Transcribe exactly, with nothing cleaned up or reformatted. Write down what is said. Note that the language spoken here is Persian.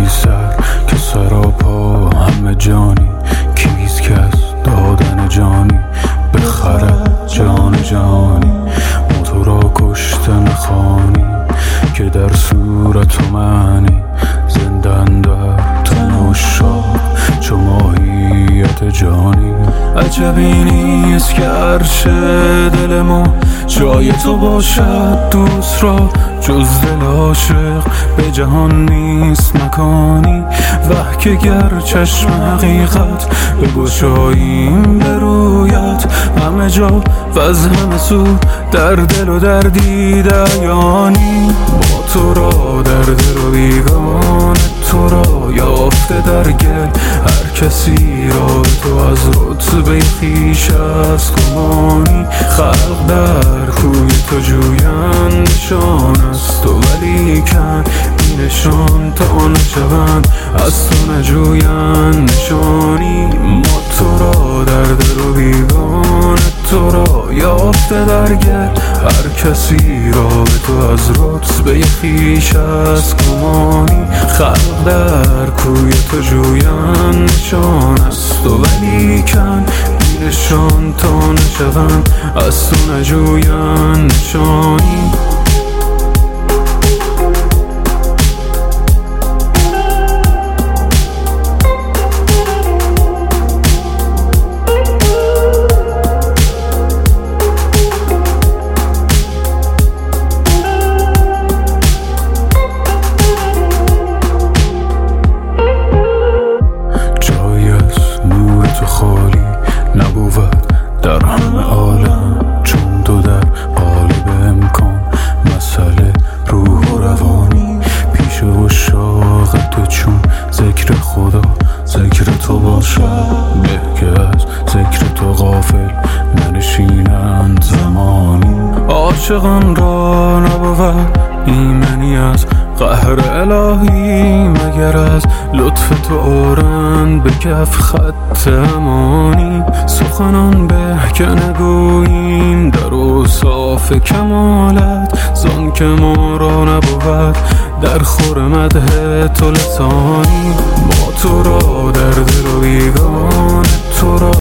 سر که سراپا همه جانی، کیست که از دادن جانی بخره جان جهانی. ما تو را کشته میخوانی که در صورت و معنی زندن در تن عشاق چو ماهیت جانی. عجبی نیست که هرچه دل ما جای تو باشد دوست را، جز دل عاشق به جهان نیست مکانی. وه که گر چشم حقیقت بگشاییم به رویت، همه جا و از همه سو در دل و در دیده عیانی. با تو را در دل و بیگانه تو را یافته در گل، هر کسی را تو از رتبه خویش از گمانی. خلق در کوی تو جویند نشان از تو، ولیکن بی نشان تا نشوند از تو نجویند نشانی. ما تو را در دل و بیگانه تو را یافته در گل، هر کسی را به تو از رتبه خویش از گمانی. خلق در کوی تو جویند نشان از تو، ولیکن بی نشان تا نشوند از تو نجویند نشانی. نبود در همه عالم چون تو در قالب امکان، مسئله روح و روانی. پیش عشاق تو چون ذکر خدا ذکر تو باشد، به که از ذکر تو غافل ننشینند زمانی. عاشقان را نبود ایمنی از قهر الهی، مگر از لطف تو آرند به کف خط امانی. سخنان به که نگوییم در اوصاف کمالت، زان که ما را نبود در خور مدح تو لسانی. ما تو را در دل و بیگانه تو را